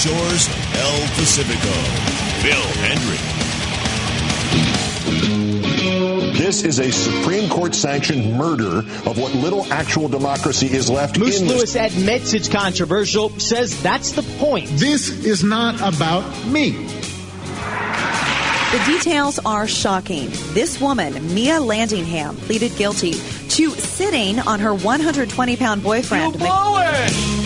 shores of El Pacifico. Phil Hendrie. This is a Supreme Court-sanctioned murder of what little actual democracy is left Moose in Lewis admits it's controversial, says that's the point. This is not about me. The details are shocking. This woman, Mia Landingham, pleaded guilty to sitting on her 120-pound boyfriend. You blow it!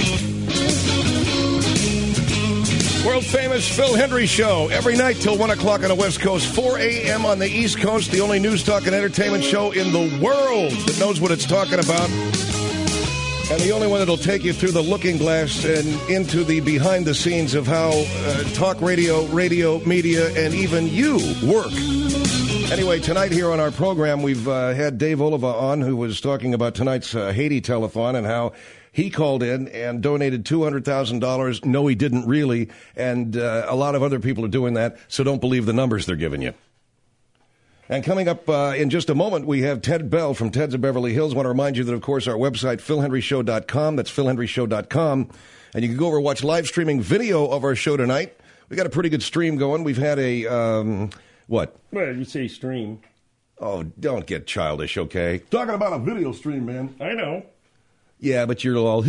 World-famous Phil Hendrie Show, every night till 1 o'clock on the West Coast, 4 a.m. on the East Coast, the only news, talk, and entertainment show in the world that knows what it's talking about, and the only one that'll take you through the looking glass and into the behind-the-scenes of how talk radio, media, and even you work. Anyway, tonight here on our program, we've had Dave Oliva on, who was talking about tonight's Haiti telethon and how he called in and donated $200,000. No, he didn't really. And a lot of other people are doing that, so don't believe the numbers they're giving you. And coming up in just a moment, we have Ted Bell from Ted's of Beverly Hills. I want to remind you that, of course, our website, philhendryshow.com. That's philhendryshow.com. And you can go over and watch live streaming video of our show tonight. We got a pretty good stream going. We've had a, what? Well, you say stream. Oh, don't get childish, okay? Talking about a video stream, man. I know. Yeah, but you're all...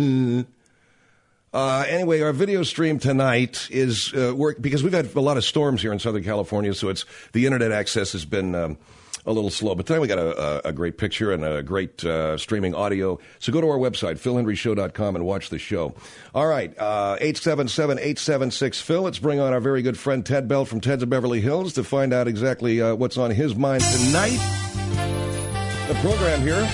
Anyway, our video stream tonight is work because we've had a lot of storms here in Southern California, so the internet access has been a little slow. But tonight we got a great picture and a great streaming audio. So go to our website, philhendryshow.com, and watch the show. All right, 877-876-PHIL. Let's bring on our very good friend Ted Bell from Ted's of Beverly Hills to find out exactly what's on his mind tonight. The program here.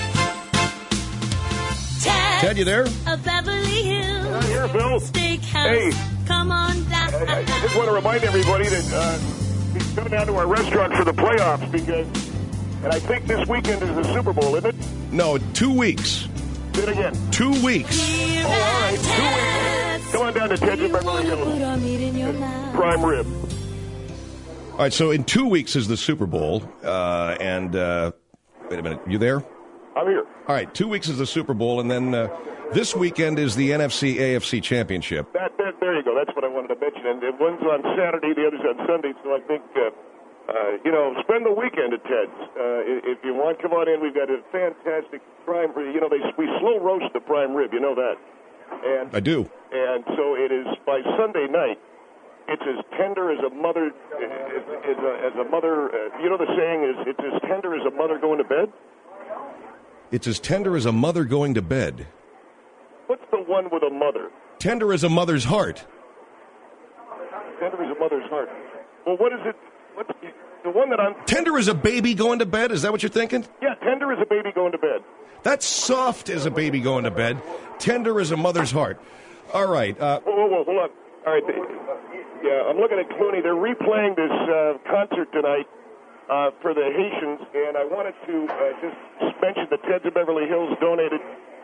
Ted, you there? Of Beverly Hills. I'm here, Bill. Steakhouse. Hey. Come on down. I just want to remind everybody that he's coming down to our restaurant for the playoffs because, and I think this weekend is the Super Bowl, isn't it? No, 2 weeks. Say it again. 2 weeks. Oh, all right. 2 weeks. Come on down to Ted's of Beverly Hills. Prime rib. All right, so in 2 weeks is the Super Bowl. Wait a minute. You there? I'm here. All right, 2 weeks is the Super Bowl, and then this weekend is the NFC-AFC Championship. There you go. That's what I wanted to mention. And one's on Saturday, the other's on Sunday. So I think, spend the weekend at Ted's. If you want, come on in. We've got a fantastic prime rib. We slow roast the prime rib. You know that. And I do. And so it is by Sunday night. It's as tender as a mother. As a mother. The saying is, it's as tender as a mother going to bed. It's as tender as a mother going to bed. What's the one with a mother? Tender as a mother's heart. Tender as a mother's heart. Well, what is it? What's the one that I'm... Tender as a baby going to bed? Is that what you're thinking? Yeah, tender as a baby going to bed. That's soft as a baby going to bed. Tender as a mother's heart. All right. Whoa, hold on. All right. Yeah, I'm looking at Clooney. They're replaying this concert tonight. For the Haitians, and I wanted to just mention that Ted's of Beverly Hills donated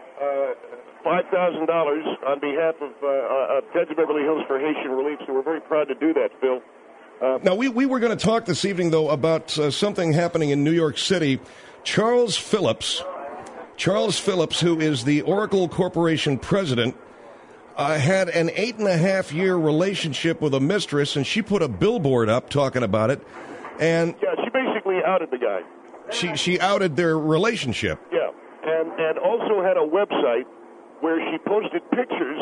$5,000 on behalf of Ted's of Beverly Hills for Haitian relief, so we're very proud to do that, Phil. Now, we were going to talk this evening, though, about something happening in New York City. Charles Phillips, who is the Oracle Corporation president, had an 8.5-year relationship with a mistress, and she put a billboard up talking about it. And yeah, she basically outed the guy. She outed their relationship. Yeah, and also had a website where she posted pictures,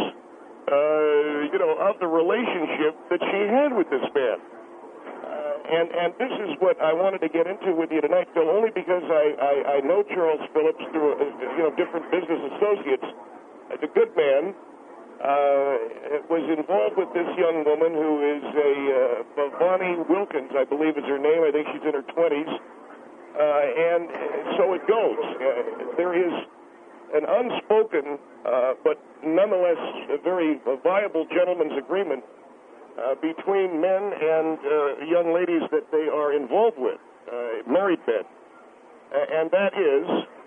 of the relationship that she had with this man. And this is what I wanted to get into with you tonight, Phil, only because I know Charles Phillips through different business associates. He's a good man. Was involved with this young woman who is Bonnie Wilkins, I believe is her name. I think she's in her 20s. And so it goes. There is an unspoken, but nonetheless a very viable gentleman's agreement between men and young ladies that they are involved with, married men. And that is,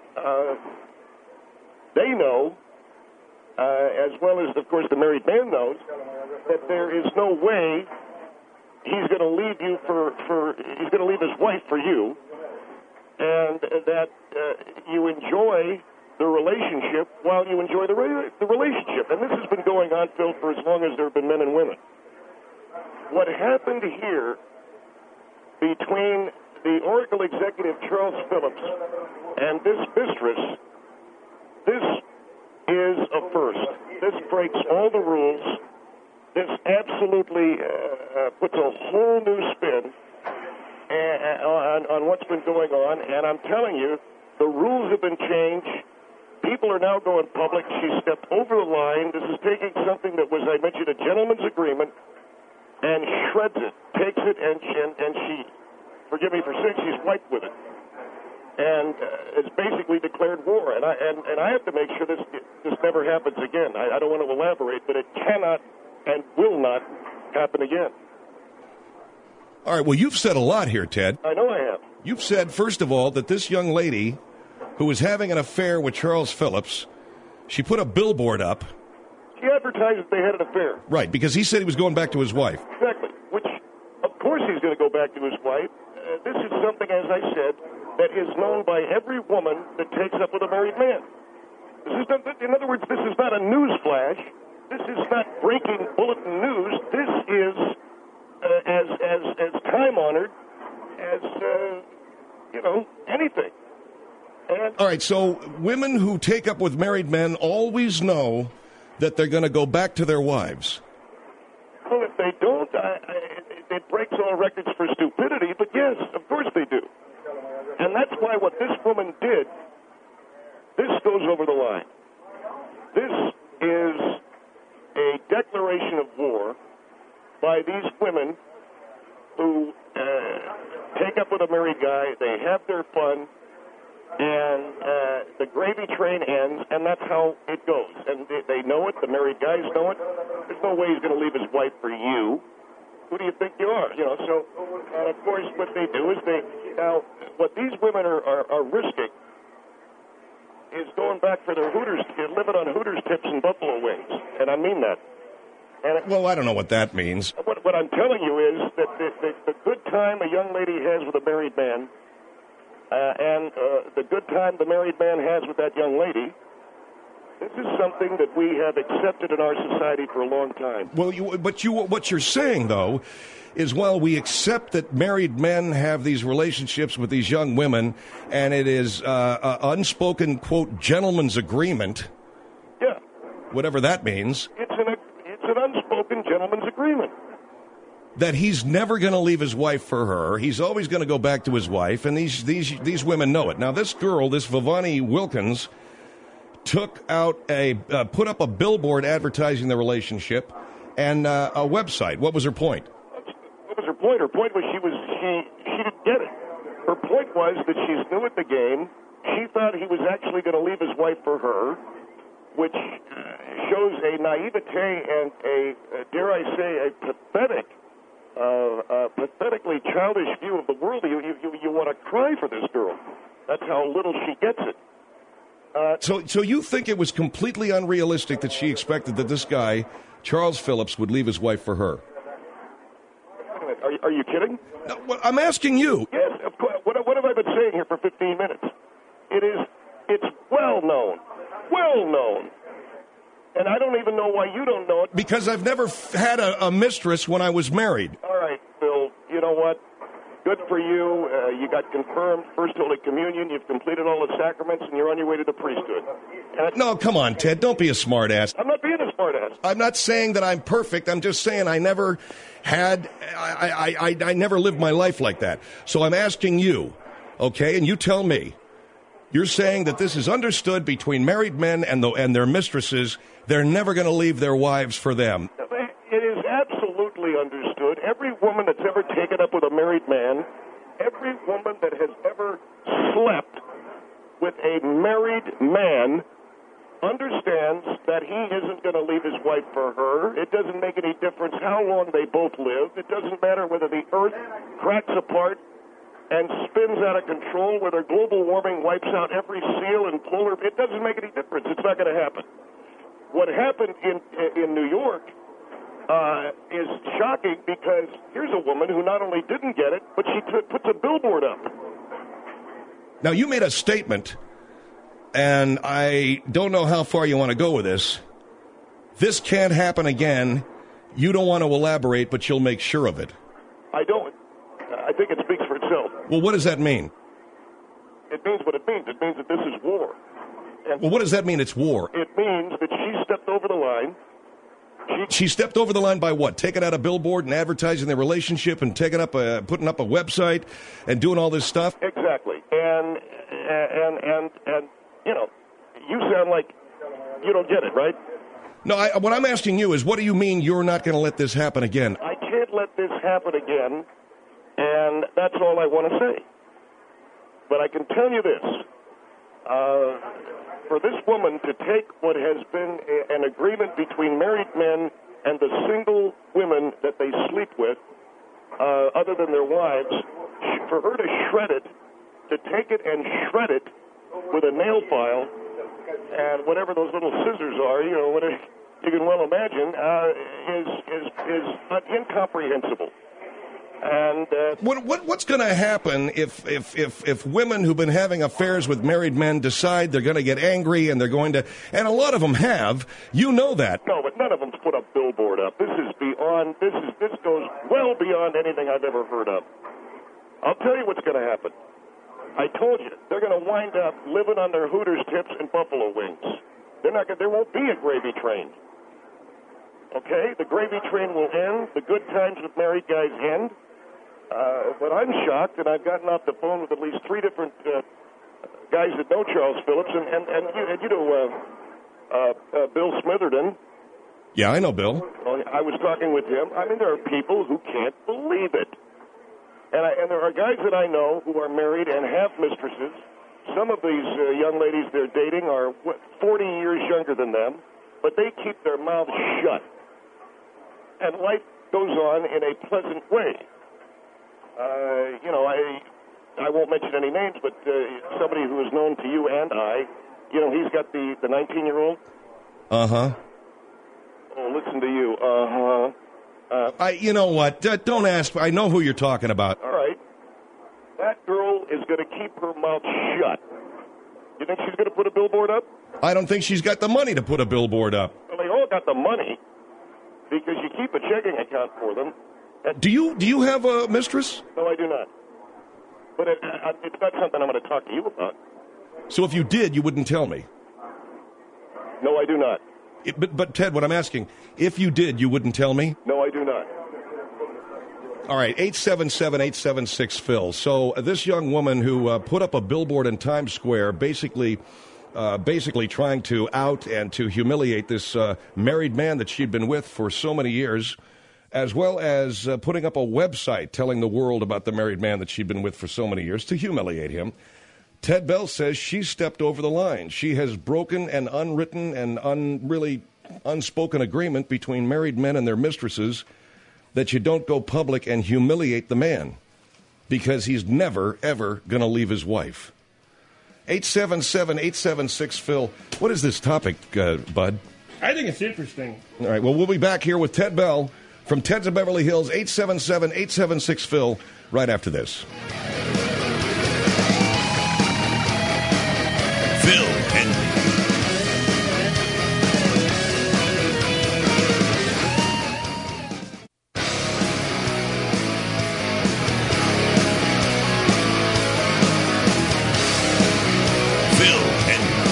they know, as well as, of course, the married man knows, that there is no way he's going to leave you he's going to leave his wife for you, and that you enjoy the relationship while you enjoy the relationship. And this has been going on, Phil, for as long as there have been men and women. What happened here between the Oracle executive Charles Phillips and this mistress, this is a first. This breaks all the rules. This absolutely puts a whole new spin on what's been going on. And I'm telling you, the rules have been changed. People are now going public. She stepped over the line. This is taking something that was, I mentioned, a gentleman's agreement, and shreds it, takes it, and she, forgive me for saying, she's wiped with it, and it's basically declared war. And I have to make sure this never happens again. I don't want to elaborate, but it cannot and will not happen again. All right, well, you've said a lot here, Ted. I know I have. You've said, first of all, that this young lady who was having an affair with Charles Phillips, she put a billboard up. She advertised that they had an affair. Right, because he said he was going back to his wife. Exactly, which, of course, he's going to go back to his wife. This is something, as I said, that is known by every woman that takes up with a married man. This is not, in other words, this is not a news flash. This is not breaking bulletin news. This is as time-honored as, anything. And all right, so women who take up with married men always know that they're going to go back to their wives. Well, if they don't, it breaks all records for stupidity, but yes, of course they do. And that's why what this woman did, this goes over the line. This is a declaration of war by these women who take up with a married guy, they have their fun, and the gravy train ends, and that's how it goes. And they know it, the married guys know it. There's no way he's going to leave his wife for you. Who do you think you are? So, and of course, what they do is what these women are risking is going back for their Hooters, living on Hooters tips and buffalo wings. And I mean that. Well, I don't know what that means. What I'm telling you is that the good time a young lady has with a married man, and the good time the married man has with that young lady, this is something that we have accepted in our society for a long time. Well, what you're saying, though, is while we accept that married men have these relationships with these young women, and it is an unspoken, quote, gentleman's agreement, yeah, whatever that means. It's an unspoken gentleman's agreement. That he's never going to leave his wife for her. He's always going to go back to his wife, and these women know it. Now, this girl, this Vivani Wilkins, put up a billboard advertising the relationship and a website. What was her point? What was her point? Her point was she didn't get it. Her point was that she's new at the game. She thought he was actually going to leave his wife for her, which shows a naivete and dare I say, a pathetically childish view of the world. You want to cry for this girl. That's how little she gets it. So you think it was completely unrealistic that she expected that this guy, Charles Phillips, would leave his wife for her? Wait a minute. Are you kidding? No, well, I'm asking you. Yes, of course. What have I been saying here for 15 minutes? It's well known. And I don't even know why you don't know it. Because I've never had a mistress when I was married. All right, Bill, you know what? Good for you. You got confirmed First Holy Communion. You've completed all the sacraments, and you're on your way to the priesthood. No, come on, Ted. Don't be a smartass. I'm not being a smartass. I'm not saying that I'm perfect. I'm just saying I never had, I never lived my life like that. So I'm asking you, okay, and you tell me. You're saying that this is understood between married men and their mistresses. They're never going to leave their wives for them. It is absolutely understood. Every woman that's ever taken up with a married man, every woman that has ever slept with a married man understands that he isn't going to leave his wife for her. It doesn't make any difference how long they both live. It doesn't matter whether the earth cracks apart and spins out of control, whether global warming wipes out every seal and polar. It doesn't make any difference. It's not going to happen. What happened in New York is shocking because here's a woman who not only didn't get it, but she puts a billboard up. Now, you made a statement and I don't know how far you want to go with this. This can't happen again. You don't want to elaborate, but you'll make sure of it. I don't. I think it speaks for itself. Well, what does that mean? It means what it means. It means that this is war. And well, what does that mean, it's war? It means that she stepped over the line. She stepped over the line by what? Taking out a billboard and advertising their relationship and putting up a website and doing all this stuff? Exactly. And you know, you sound like you don't get it, right? No, what I'm asking you is, what do you mean you're not going to let this happen again? I can't let this happen again, and that's all I want to say. But I can tell you this. For this woman to take what has been an agreement between married men and the single women that they sleep with, other than their wives, for her to shred it, to take it and shred it with a nail file and whatever those little scissors are, you know, you can well imagine, is incomprehensible. And what's going to happen if women who've been having affairs with married men decide they're going to get angry and they're going to, and a lot of them have, you know that. No, but none of them's put a billboard up. This goes well beyond anything I've ever heard of. I'll tell you what's going to happen. I told you, they're going to wind up living on their Hooters tips and buffalo wings. There won't be a gravy train. Okay? The gravy train will end. The good times with married guys end. But I'm shocked, and I've gotten off the phone with at least 3 different guys that know Charles Phillips, and you know Bill Smitherton. Yeah, I know Bill. I was talking with him. I mean, there are people who can't believe it. And there are guys that I know who are married and have mistresses. Some of these young ladies they're dating are 40 years younger than them, but they keep their mouths shut. And life goes on in a pleasant way. You know, I won't mention any names, but somebody who is known to you and I, you know, he's got the 19-year-old. Uh-huh. Oh, listen to you. Uh-huh. You know what? Don't ask. I know who you're talking about. All right. That girl is going to keep her mouth shut. You think she's going to put a billboard up? I don't think she's got the money to put a billboard up. Well, they all got the money because you keep a checking account for them. Do you have a mistress? No, I do not. But it's not something I'm going to talk to you about. So if you did, you wouldn't tell me? No, I do not. But Ted, what I'm asking, if you did, you wouldn't tell me? No, I do not. All right, 877-876-PHIL. So this young woman who put up a billboard in Times Square basically trying to out and to humiliate this married man that she'd been with for so many years, as well as putting up a website telling the world about the married man that she'd been with for so many years to humiliate him. Ted Bell says she stepped over the line. She has broken an unwritten and really unspoken agreement between married men and their mistresses that you don't go public and humiliate the man because he's never, ever going to leave his wife. 877-876-PHIL. What is this topic, Bud? I think it's interesting. All right, well, we'll be back here with Ted Bell from Ted's of Beverly Hills, 877-876-PHIL, right after this. Phil Hendrie. Phil Hendrie.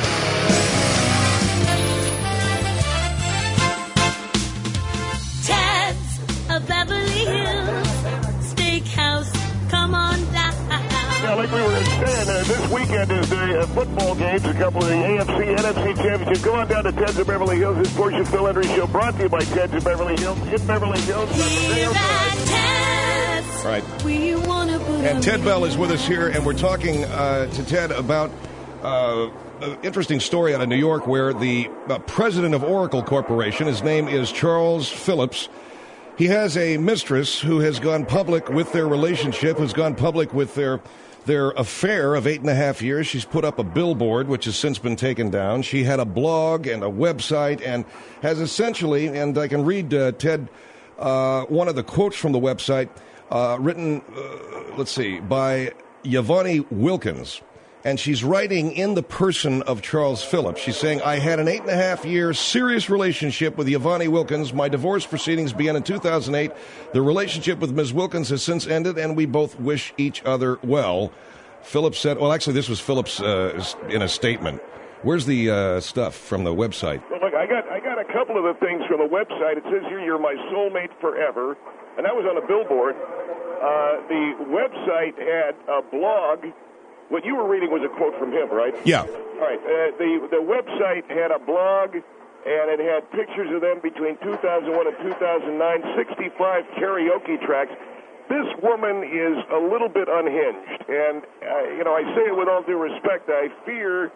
Ted's of Beverly Hills Steakhouse. Come on down. Yeah, like we were saying, this weekend is the football games, a couple of the AFC, NFC championships. Go on down to Ted's of Beverly Hills. This portion of Phil Hendrie Show brought to you by Ted's of Beverly Hills. In Beverly Hills. Here at Ted's. Right. We wanna put And Ted Bell is with us here, and we're talking to Ted about an interesting story out of New York where the president of Oracle Corporation, his name is Charles Phillips, he has a mistress who has gone public with their relationship, who's gone public with their affair of 8.5 years. She's put up a billboard, which has since been taken down. She had a blog and a website and has essentially, and I can read, Ted, one of the quotes from the website, written, by Yvonne Wilkins. And she's writing in the person of Charles Phillips. She's saying, I had an 8.5-year serious relationship with Yvonne Wilkins. My divorce proceedings began in 2008. The relationship with Ms. Wilkins has since ended, and we both wish each other well. Phillips said, well, actually, this was Phillips in a statement. Where's the stuff from the website? Well, look, I got a couple of the things from the website. It says here, you're my soulmate forever. And that was on a billboard. The website had a blog. What you were reading was a quote from him, right? Yeah. All right. The website had a blog, and it had pictures of them between 2001 and 2009, 65 karaoke tracks. This woman is a little bit unhinged. And, I say it with all due respect. I fear,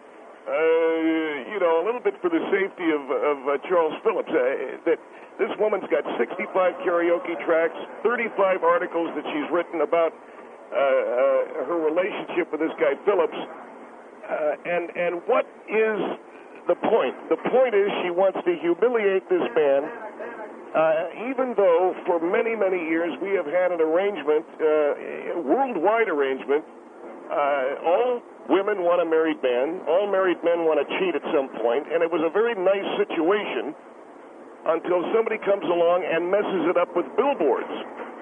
a little bit for the safety of Charles Phillips, that this woman's got 65 karaoke tracks, 35 articles that she's written about her relationship with this guy Phillips, and what is the point? The point is she wants to humiliate this man, even though for many, many years we have had an arrangement, a worldwide arrangement. All women want a married man. All married men want to cheat at some point, and it was a very nice situation until somebody comes along and messes it up with billboards.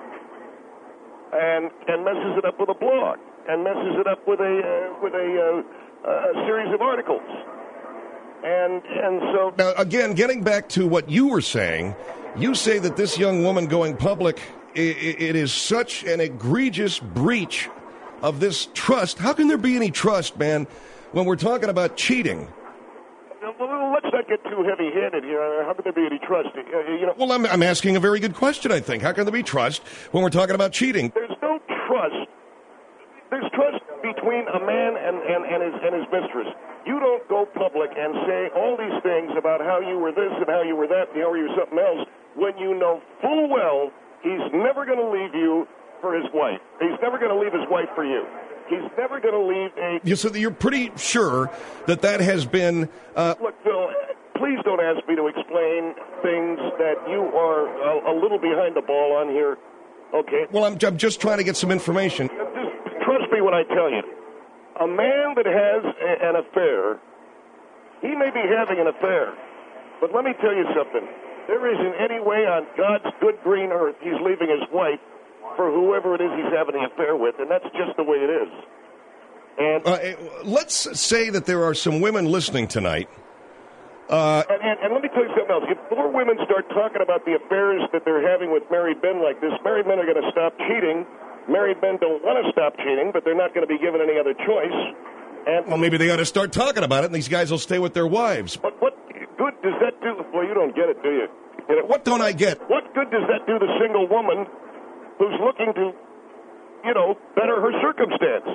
And messes it up with a blog, and messes it up with a series of articles, and so now again, getting back to what you were saying, you say that this young woman going public, it is such an egregious breach of this trust. How can there be any trust, man, when we're talking about cheating? Well, let's not get too heavy-handed here. How can there be any trust? Well, I'm asking a very good question, I think. How can there be trust when we're talking about cheating? There's no trust. There's trust between a man and his mistress. You don't go public and say all these things about how you were this and how you were that and how you were something else when you know full well he's never going to leave you for his wife. He's never going to leave his wife for you. He's never going to leave So you're pretty sure that has been... Look, Phil, please don't ask me to explain things that you are a little behind the ball on here, okay? Well, I'm just trying to get some information. Just trust me when I tell you. A man that has an affair, he may be having an affair, but let me tell you something. There isn't any way on God's good green earth he's leaving his wife for whoever it is he's having an affair with, and that's just the way it is. And let's say that there are some women listening tonight. And let me tell you something else. If more women start talking about the affairs that they're having with married men like this, married men are going to stop cheating. Married men don't want to stop cheating, but they're not going to be given any other choice. And well, maybe they ought to start talking about it, and these guys will stay with their wives. But what good does that do? Well, you don't get it, do you? What don't I get? What good does that do the single woman who's looking to, better her circumstance?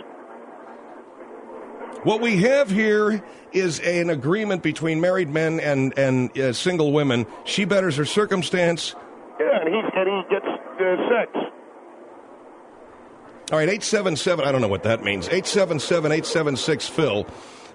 What we have here is an agreement between married men and single women. She betters her circumstance. Yeah, and he gets sex. All right, 877, I don't know what that means. 877-876-PHIL.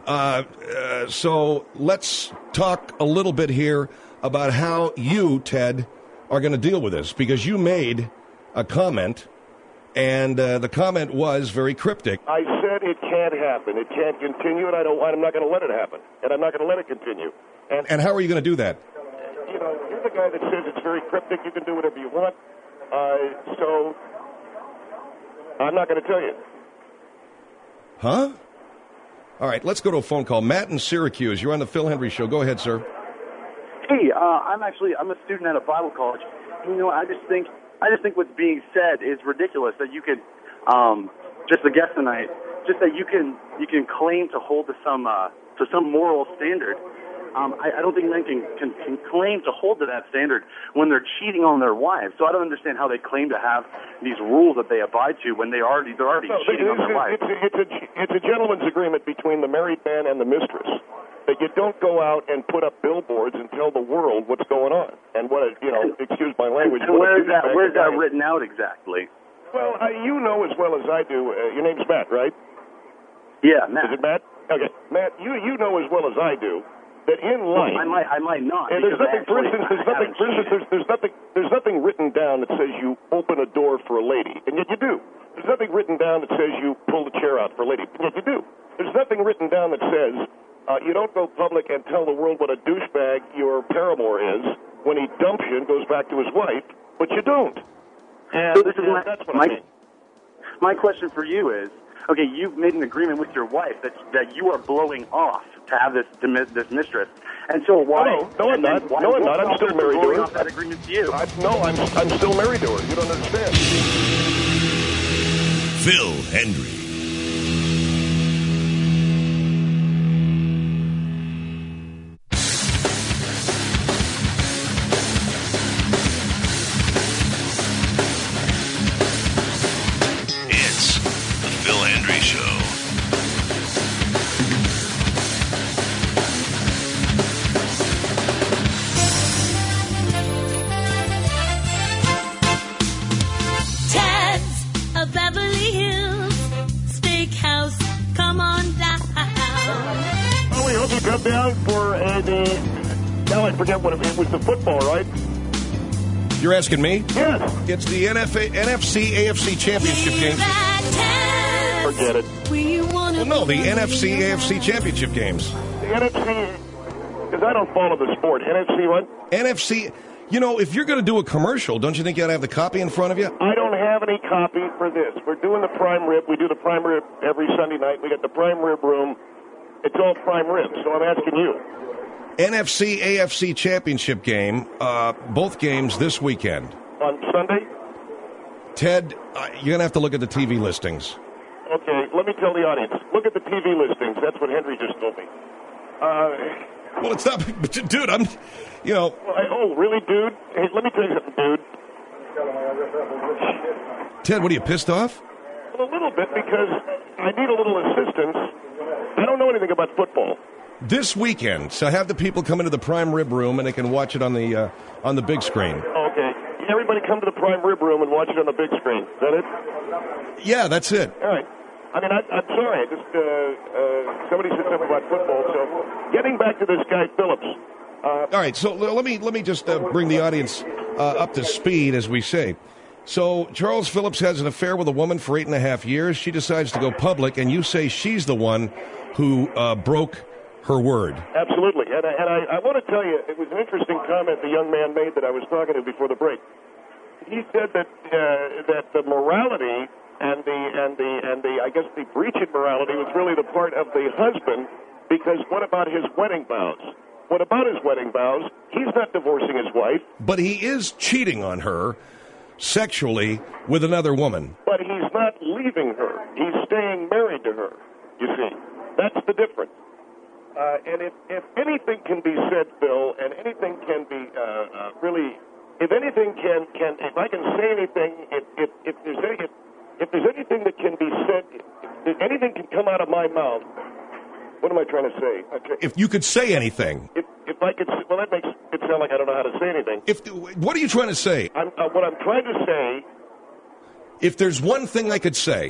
So let's talk a little bit here about how you, Ted, are going to deal with this, because you made a comment, and the comment was very cryptic. I said it can't happen. It can't continue, and I'm not going to let it happen, and I'm not going to let it continue. And how are you going to do that? You're the guy that says it's very cryptic. You can do whatever you want. So I'm not going to tell you. Huh? All right, let's go to a phone call. Matt in Syracuse, you're on the Phil Hendrie Show. Go ahead, sir. Hey, I'm a student at a Bible college. I just think what's being said is ridiculous. That you could, just a guess tonight, just that you can claim to hold to some moral standard. I don't think men can claim to hold to that standard when they're cheating on their wives. So I don't understand how they claim to have these rules that they abide to when they're already cheating on their wives. It's a gentleman's agreement between the married man and the mistress that you don't go out and put up billboards and tell the world what's going on and what excuse my language. And where's that written out exactly? Well, you know as well as I do. Your name's Matt, right? Yeah, Matt. Is it Matt? Okay, Matt. You know as well as I do that in life, I might not. And there's nothing. For instance, there's nothing written down that says you open a door for a lady, and yet you do. There's nothing written down that says you pull the chair out for a lady, and yet you do. there's nothing written down that says you don't go public and tell the world what a douchebag your paramour is when he dumps you and goes back to his wife, but you don't. And So this is that's what I mean. My question for you is, okay, you've made an agreement with your wife that you are blowing off to have this mistress, and so why? No, I'm not. No, I'm not. I'm still married to her. Off that agreement to you. I'm still married to her. You don't understand. Phil Hendry. It's the Phil Hendry Show. Ted's a Beverly Hills Steakhouse. Come on down. Oh, we hope you come down for now I forget what it was, the football, right? You're asking me? Yes. It's the NFC AFC Championship games. Forget it. Well, no, the NFC AFC Championship games. The NFC, because I don't follow the sport. NFC what? NFC, you know, if you're going to do a commercial, don't you think you ought to have the copy in front of you? I don't have any copy for this. We're doing the prime rib. We do the prime rib every Sunday night. We got the prime rib room. It's all prime rib, so I'm asking you. NFC AFC Championship game, both games this weekend. On Sunday? Ted, you're going to have to look at the TV listings. Okay, let me tell the audience. Look at the TV listings. That's what Henry just told me. Well, it's not, dude, I'm, you know. Oh, really, dude? Hey, let me tell you something, dude. Ted, what are you, pissed off? Well, a little bit, because I need a little assistance. I don't know anything about football. This weekend, so have the people come into the prime rib room and they can watch it on the big screen. Okay. Everybody come to the prime rib room and watch it on the big screen. Is that it? Yeah, that's it. All right. I mean, I'm sorry. I just somebody said something about football. So, getting back to this guy Phillips. All right. So let me just bring the audience up to speed, as we say. So Charles Phillips has an affair with a woman for 8.5 years. She decides to go public, and you say she's the one who broke her word. Absolutely. And I want to tell you, it was an interesting comment the young man made that I was talking to before the break. He said that the morality and the I guess the breach in morality was really the part of the husband, because what about his wedding vows? What about his wedding vows? He's not divorcing his wife. But he is cheating on her sexually with another woman. But he's not leaving her. He's staying married to her, you see. That's the difference. And if anything can be said, Phil, and anything can be really, if anything if I can say anything, if there's anything that can be said, if anything can come out of my mouth, what am I trying to say? Okay. If you could say anything. If I could, well, that makes it sound like I don't know how to say anything. What are you trying to say? What I'm trying to say. If there's one thing I could say.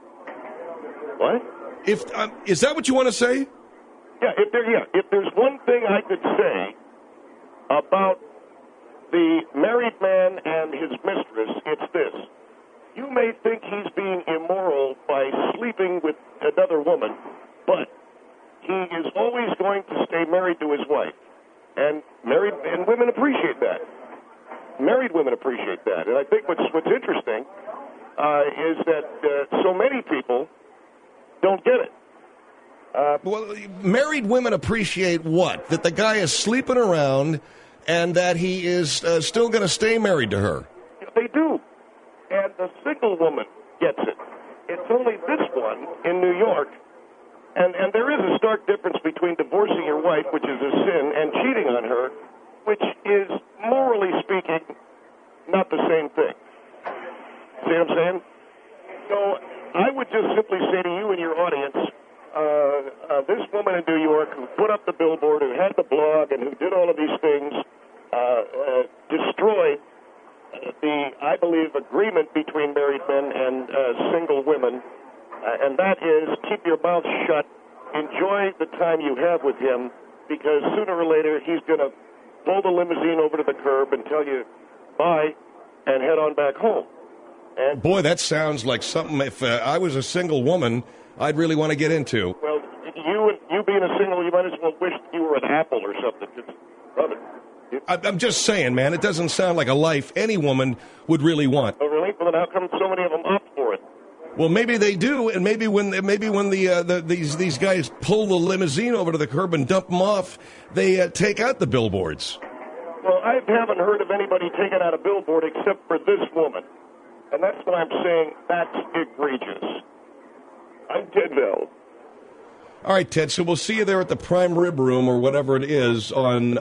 What? Is that what you want to say? Yeah, if there's one thing I could say about the married man and his mistress, it's this. You may think he's being immoral by sleeping with another woman, but he is always going to stay married to his wife. And women appreciate that. Married women appreciate that. And I think what's interesting is that so many people don't get it. Well, married women appreciate what? That the guy is sleeping around and that he is still going to stay married to her. They do. And the single woman gets it. It's only this one in New York. And there is a stark difference between divorcing your wife, which is a sin, and cheating on her, which is, morally speaking, not the same thing. See what I'm saying? So I would just simply say to you and your audience, this woman in New York who put up the billboard, who had the blog, and who did all of these things, destroyed the, I believe, agreement between married men and single women, and that is keep your mouth shut, enjoy the time you have with him, because sooner or later he's going to pull the limousine over to the curb and tell you bye and head on back home. And boy, that sounds like something, if I was a single woman, I'd really want to get into. Well, Apple or something. Brother. I'm just saying, man, it doesn't sound like a life any woman would really want. Oh, really? Well, then how come so many of them opt for it? Well, maybe they do, and maybe when these guys pull the limousine over to the curb and dump them off, they take out the billboards. Well, I haven't heard of anybody taking out a billboard except for this woman. And that's what I'm saying. That's egregious. I'm Ted Bell. All right, Ted, so we'll see you there at the Prime Rib Room or whatever it is on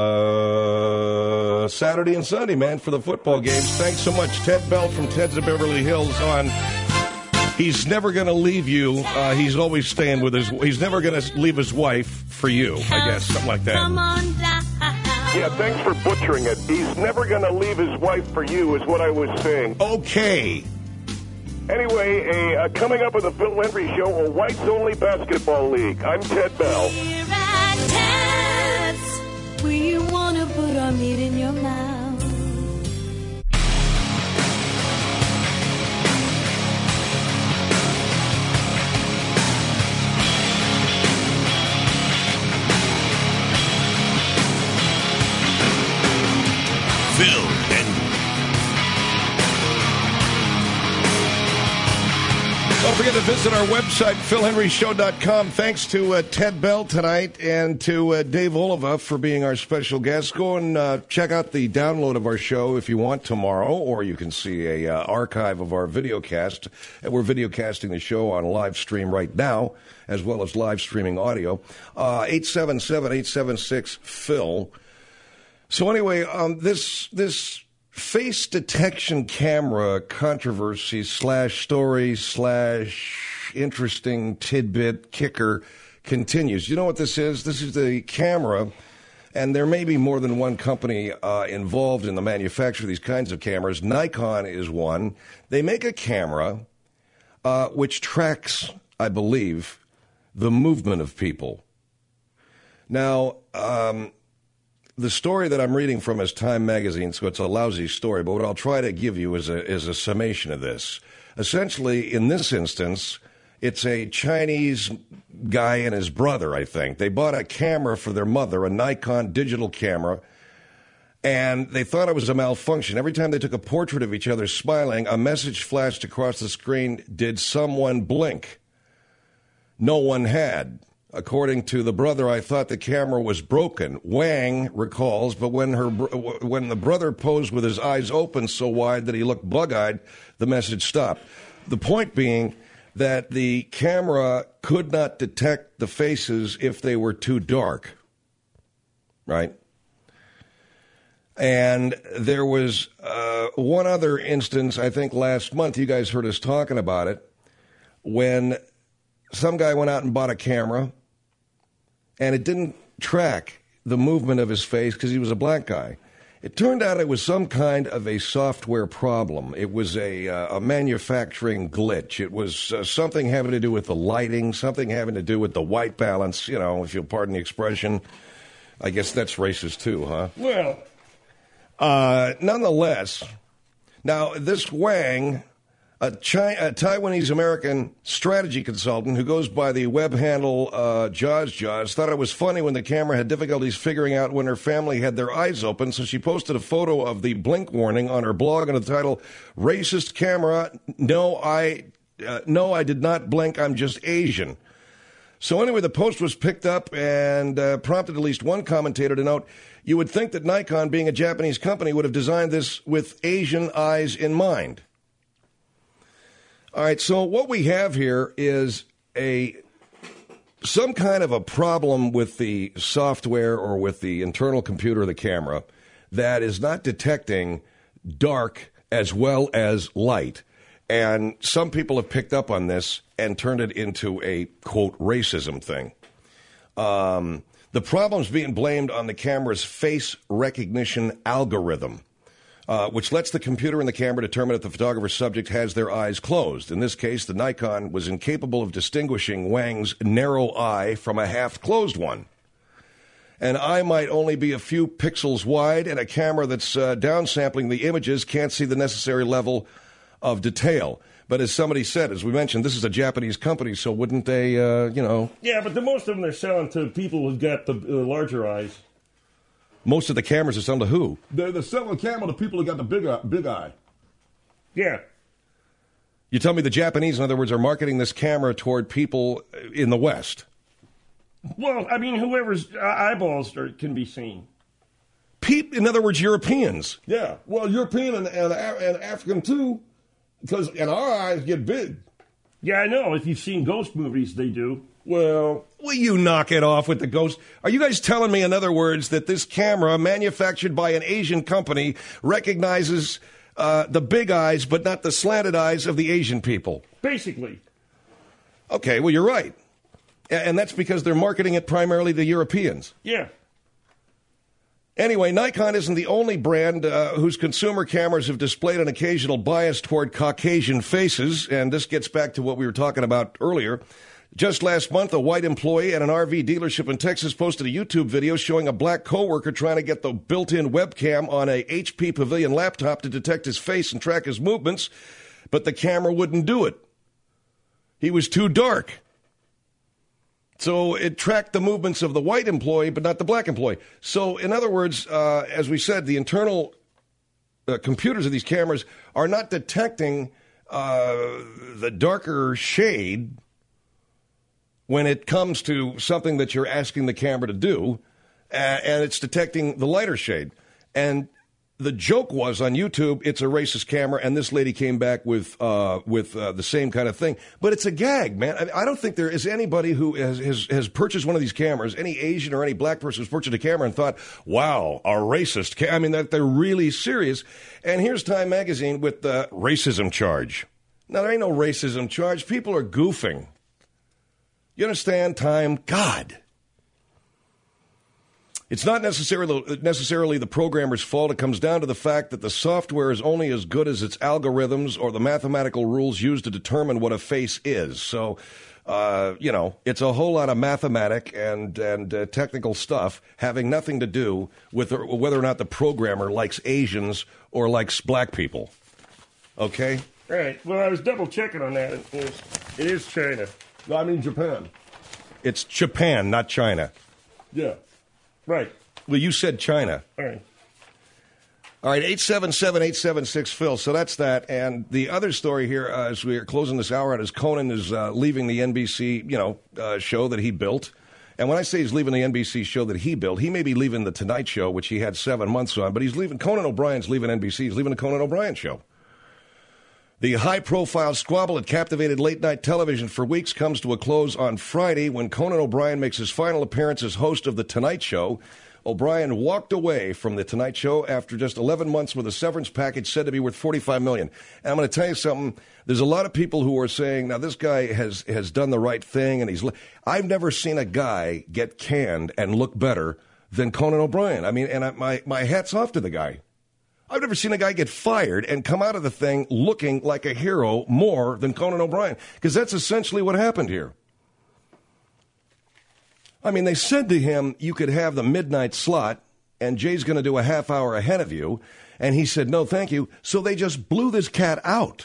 Saturday and Sunday, man, for the football games. Thanks so much. Ted Bell from Ted's of Beverly Hills on He's Never Gonna Leave You. He's always staying with he's never going to leave his wife for you, I guess, something like that. Come on down. Yeah, thanks for butchering it. He's never going to leave his wife for you is what I was saying. Okay. Anyway, coming up with the Phil Hendry Show, a whites-only basketball league. I'm Ted Bell. Here at Ted's, we want to put our meat in your mouth. Phil Hendry. Don't forget to visit our website, PhilHenryShow.com. Thanks to Ted Bell tonight and to Dave Oliva for being our special guest. Go and check out the download of our show if you want tomorrow, or you can see a archive of our videocast. We're videocasting the show on live stream right now, as well as live streaming audio. 877-876-PHIL. So anyway, this face detection camera controversy / story / interesting tidbit kicker continues. You know what this is? This is the camera, and there may be more than one company involved in the manufacture of these kinds of cameras. Nikon is one. They make a camera which tracks, I believe, the movement of people. Now, the story that I'm reading from is Time Magazine, so it's a lousy story, but what I'll try to give you is a summation of this. Essentially, in this instance, it's a Chinese guy and his brother, I think. They bought a camera for their mother, a Nikon digital camera, and they thought it was a malfunction. Every time they took a portrait of each other smiling, a message flashed across the screen, "Did someone blink?" No one had. According to the brother, I thought the camera was broken. Wang recalls, but when the brother posed with his eyes open so wide that he looked bug-eyed, the message stopped. The point being that the camera could not detect the faces if they were too dark, right? And there was one other instance, I think last month, you guys heard us talking about it, when some guy went out and bought a camera, and it didn't track the movement of his face because he was a black guy. It turned out it was some kind of a software problem. It was a manufacturing glitch. It was something having to do with the lighting, something having to do with the white balance, you know, if you'll pardon the expression. I guess that's racist too, huh? Well, nonetheless, now this Wang, a Taiwanese-American strategy consultant who goes by the web handle Jaws, thought it was funny when the camera had difficulties figuring out when her family had their eyes open, so she posted a photo of the blink warning on her blog under the title, "Racist Camera, no, I did not blink, I'm just Asian." So anyway, the post was picked up and prompted at least one commentator to note, "You would think that Nikon, being a Japanese company, would have designed this with Asian eyes in mind." All right, so what we have here is some kind of a problem with the software or with the internal computer of the camera that is not detecting dark as well as light. And some people have picked up on this and turned it into a, quote, racism thing. The problem's being blamed on the camera's face recognition algorithm, which lets the computer and the camera determine if the photographer's subject has their eyes closed. In this case, the Nikon was incapable of distinguishing Wang's narrow eye from a half-closed one. An eye might only be a few pixels wide, and a camera that's downsampling the images can't see the necessary level of detail. But as somebody said, as we mentioned, this is a Japanese company, so wouldn't they, Yeah, but most of them they're selling to people who've got the larger eyes. Most of the cameras are selling to who? They're selling the camera to people who got the big eye. Yeah. You tell me the Japanese, in other words, are marketing this camera toward people in the West. Well, I mean, whoever's eyeballs can be seen. In other words, Europeans. Yeah, well, European and African too, and our eyes get big. Yeah, I know. If you've seen ghost movies, they do. Well, will you knock it off with the ghost? Are you guys telling me, in other words, that this camera, manufactured by an Asian company, recognizes the big eyes but not the slanted eyes of the Asian people? Basically. Okay, well, you're right. And that's because they're marketing it primarily to Europeans. Yeah. Anyway, Nikon isn't the only brand whose consumer cameras have displayed an occasional bias toward Caucasian faces, and this gets back to what we were talking about earlier. Just last month, a white employee at an RV dealership in Texas posted a YouTube video showing a black coworker trying to get the built-in webcam on a HP Pavilion laptop to detect his face and track his movements, but the camera wouldn't do it. He was too dark. So it tracked the movements of the white employee, but not the black employee. So, in other words, as we said, the internal computers of these cameras are not detecting the darker shade when it comes to something that you're asking the camera to do, and it's detecting the lighter shade. And the joke was on YouTube, it's a racist camera, and this lady came back with the same kind of thing. But it's a gag, man. I don't think there is anybody who has purchased one of these cameras, any Asian or any black person who's purchased a camera and thought, wow, a racist I mean, that they're really serious. And here's Time Magazine with the racism charge. Now, there ain't no racism charge. People are goofing. You understand, Time? God. It's not necessarily the programmer's fault. It comes down to the fact that the software is only as good as its algorithms or the mathematical rules used to determine what a face is. So, it's a whole lot of mathematic and technical stuff having nothing to do with whether or not the programmer likes Asians or likes black people. Okay? Right. Well, I was double-checking on that. It is China. No, I mean Japan. It's Japan, not China. Yeah. Right. Well, you said China. All right. All right, 877-876-PHIL. So that's that. And the other story here, as we are closing this hour out, is Conan is leaving the NBC, show that he built. And when I say he's leaving the NBC show that he built, he may be leaving the Tonight Show, which he had 7 months on, but he's leaving. Conan O'Brien's leaving NBC. He's leaving the Conan O'Brien Show. The high-profile squabble that captivated late-night television for weeks comes to a close on Friday when Conan O'Brien makes his final appearance as host of The Tonight Show. O'Brien walked away from The Tonight Show after just 11 months with a severance package said to be worth $45 million. And I'm going to tell you something. There's a lot of people who are saying, now, this guy has done the right thing, and I've never seen a guy get canned and look better than Conan O'Brien. I mean, and my hat's off to the guy. I've never seen a guy get fired and come out of the thing looking like a hero more than Conan O'Brien, because that's essentially what happened here. I mean, they said to him, you could have the midnight slot, and Jay's going to do a half hour ahead of you, and he said, no, thank you. So they just blew this cat out.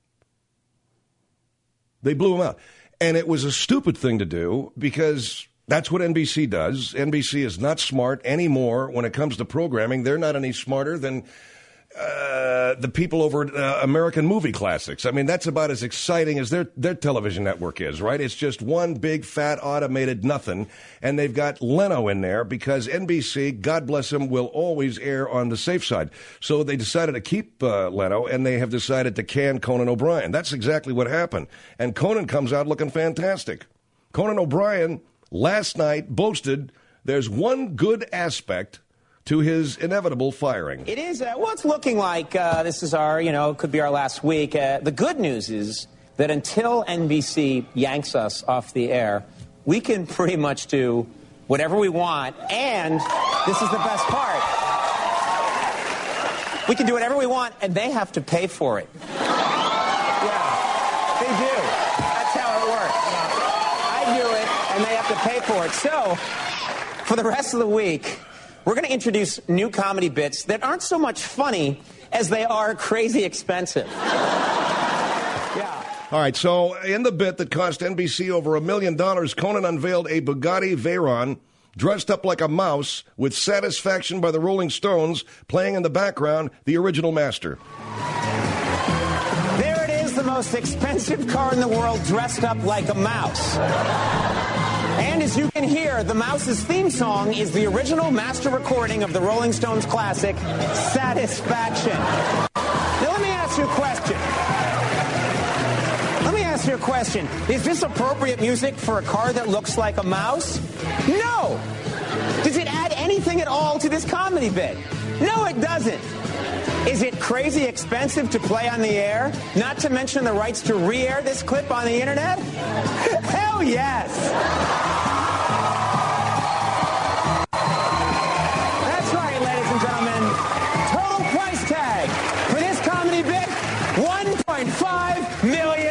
They blew him out. And it was a stupid thing to do, because that's what NBC does. NBC is not smart anymore when it comes to programming. They're not any smarter than the people over at American Movie Classics. I mean, that's about as exciting as their television network is, right? It's just one big, fat, automated nothing. And they've got Leno in there because NBC, God bless him, will always err on the safe side. So they decided to keep Leno, and they have decided to can Conan O'Brien. That's exactly what happened. And Conan comes out looking fantastic. Conan O'Brien last night boasted there's one good aspect to his inevitable firing. It is, it's looking like this is could be our last week. The good news is that until NBC yanks us off the air, we can pretty much do whatever we want, and this is the best part. We can do whatever we want, and they have to pay for it. Yeah, they do. That's how it works. I do it, and they have to pay for it. So, for the rest of the week, we're going to introduce new comedy bits that aren't so much funny as they are crazy expensive. Yeah. All right, so in the bit that cost NBC over $1 million, Conan unveiled a Bugatti Veyron dressed up like a mouse with Satisfaction by the Rolling Stones playing in the background, the original master. There it is, the most expensive car in the world dressed up like a mouse. And as you can hear, the Mouse's theme song is the original master recording of the Rolling Stones classic, Satisfaction. Now let me ask you a question. Is this appropriate music for a car that looks like a mouse? No! Does it add anything at all to this comedy bit? No, it doesn't. Is it crazy expensive to play on the air? Not to mention the rights to re-air this clip on the internet? Hell yes! That's right, ladies and gentlemen. Total price tag for this comedy bit, $1.5 million.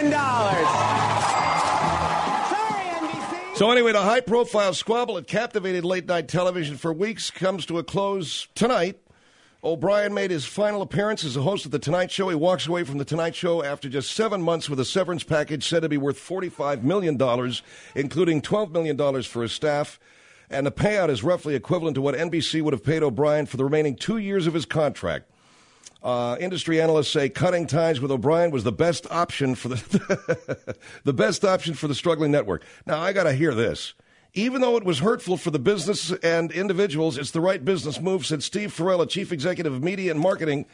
So anyway, the high-profile squabble that captivated late-night television for weeks comes to a close tonight. O'Brien made his final appearance as a host of The Tonight Show. He walks away from The Tonight Show after just 7 months with a severance package said to be worth $45 million, including $12 million for his staff. And the payout is roughly equivalent to what NBC would have paid O'Brien for the remaining 2 years of his contract. Industry analysts say cutting ties with O'Brien was the best option for the best option for the struggling network. Now, I got to hear this. Even though it was hurtful for the business and individuals, it's the right business move, said Steve Farrell, chief executive of media and marketing,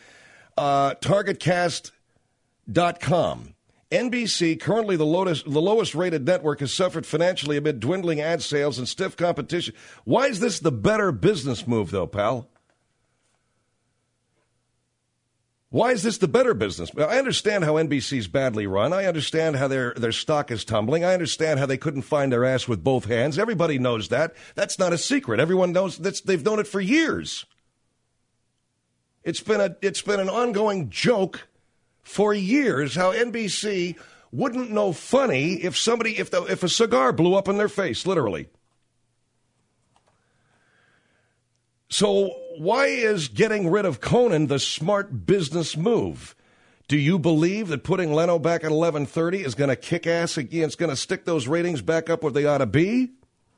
TargetCast.com. NBC, currently the lowest rated network, has suffered financially amid dwindling ad sales and stiff competition. Why is this the better business move, though, pal? Why is this the better business? I understand how NBC's badly run. I understand how their stock is tumbling. I understand how they couldn't find their ass with both hands. Everybody knows that. That's not a secret. Everyone knows that. They've known it for years. It's been an ongoing joke for years how NBC wouldn't know funny if a cigar blew up in their face, literally. So why is getting rid of Conan the smart business move? Do you believe that putting Leno back at 11:30 is going to kick ass again? It's going to stick those ratings back up where they ought to be?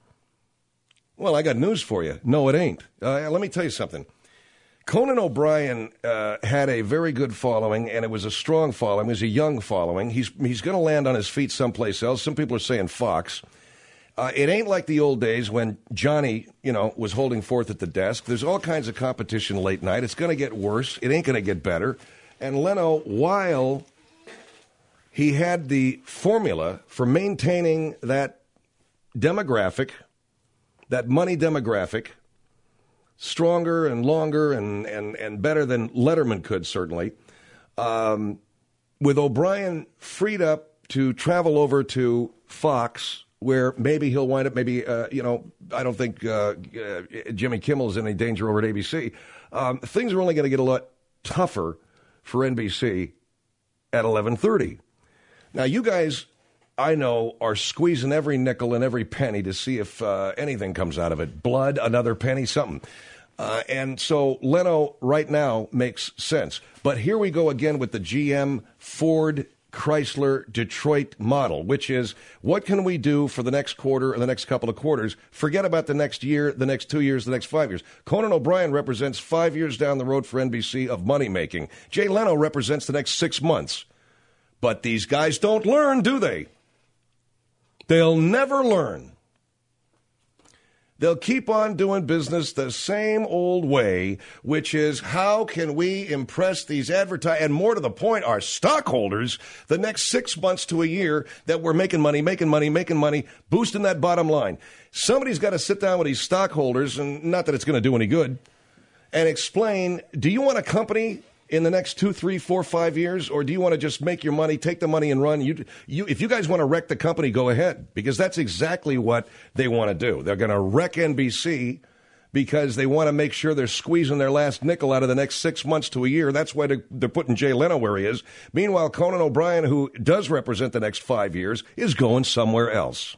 Well, I got news for you. No, it ain't. Let me tell you something. Conan O'Brien had a very good following, and it was a strong following. It was a young following. He's going to land on his feet someplace else. Some people are saying Fox. It ain't like the old days when Johnny, was holding forth at the desk. There's all kinds of competition late night. It's going to get worse. It ain't going to get better. And Leno, while he had the formula for maintaining that demographic, that money demographic, stronger and longer and better than Letterman could, certainly, with O'Brien freed up to travel over to Fox, where maybe he'll wind up, I don't think Jimmy Kimmel's in any danger over at ABC. Things are only going to get a lot tougher for NBC at 11:30. Now, you guys, I know, are squeezing every nickel and every penny to see if anything comes out of it. Blood, another penny, something. And so Leno right now makes sense. But here we go again with the GM, Ford, Chrysler, Detroit model, which is what can we do for the next quarter or the next couple of quarters? Forget about the next year, the next 2 years, the next 5 years. Conan O'Brien represents 5 years down the road for NBC of money making. Jay Leno represents the next 6 months. But these guys don't learn, do they? They'll never learn. They'll keep on doing business the same old way, which is how can we impress these advertisers, and more to the point, our stockholders, the next 6 months to a year that we're making money, boosting that bottom line. Somebody's got to sit down with these stockholders, and not that it's going to do any good, and explain, do you want a company in the next 2, 3, 4, 5 years, or do you want to just make your money, take the money and run? If you guys want to wreck the company, go ahead, because that's exactly what they want to do. They're going to wreck NBC because they want to make sure they're squeezing their last nickel out of the next 6 months to a year. That's why they're putting Jay Leno where he is. Meanwhile, Conan O'Brien, who does represent the next 5 years, is going somewhere else.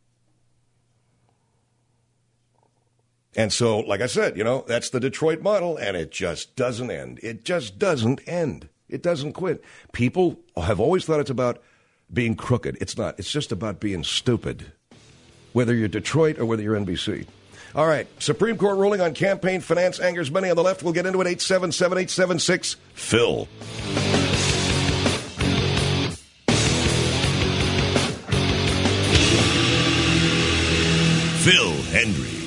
And so, like I said, that's the Detroit model, and it just doesn't end. It just doesn't end. It doesn't quit. People have always thought it's about being crooked. It's not. It's just about being stupid, whether you're Detroit or whether you're NBC. All right, Supreme Court ruling on campaign finance angers many on the left. We'll get into it. 877-876-PHIL. Phil Hendrie.